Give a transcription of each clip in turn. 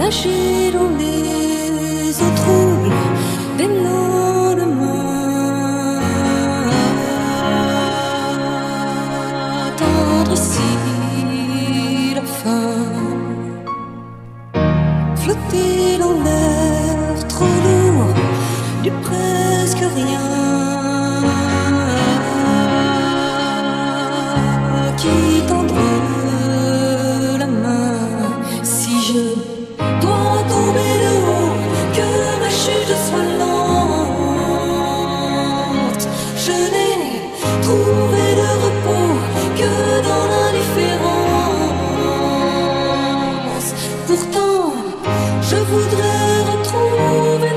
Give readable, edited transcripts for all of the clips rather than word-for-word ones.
nager dans les eaux troubles des lendemains, attendre ici la fin, flotter dans l'air trop lourd du presque rien qui tendra la main. Si je dois tomber de haut, que ma chute soit lente, je n'ai trouvé de repos que dans l'indifférence. Pourtant, je voudrais retrouver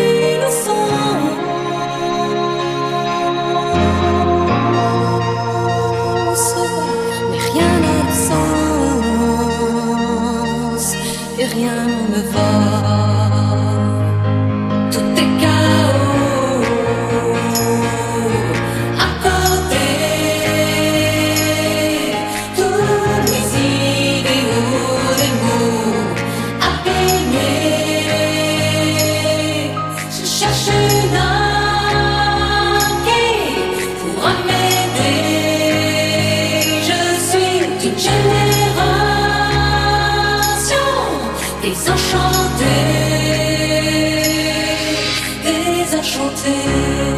l'innocence, mais rien n'a de sens et rien ne va. Tout est chaos à côté, tous mes idéaux, des mots à peigner. Je cherche une âme qui pourra m'aider. Je suis d'une génération désenchantée, désenchantée,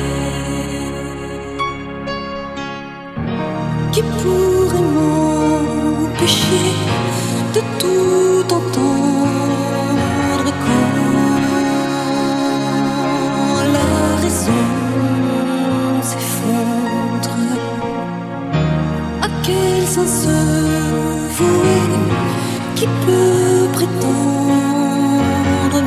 qui pourrait m'empêcher de tout entendre quand la raison s'effondre. À quel sens se vouer? Qui peut prétendre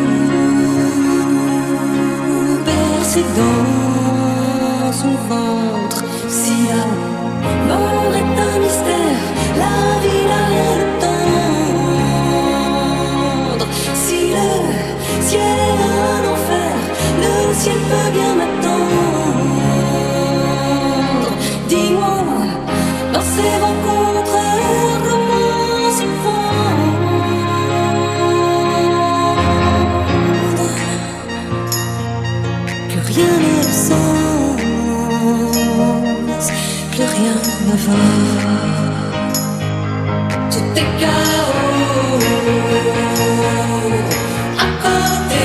nous bercer dans son ventre? Si la mort est un mystère, la vie n'a rien de tendre. Si le ciel est un enfer, le ciel peut bien m'attendre. Dis-moi, dans ces rencontres, comment s'y prendre? Plus rien n'a de sens, plus rien ne va. Tout est chaos à côté,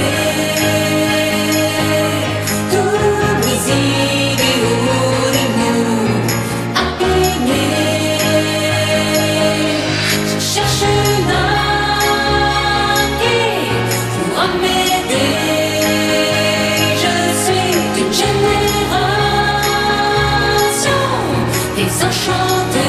tous mes idéaux, des mots à peigner. Je cherche une âme qui pourra m'aider. Je suis d'une génération désenchantée,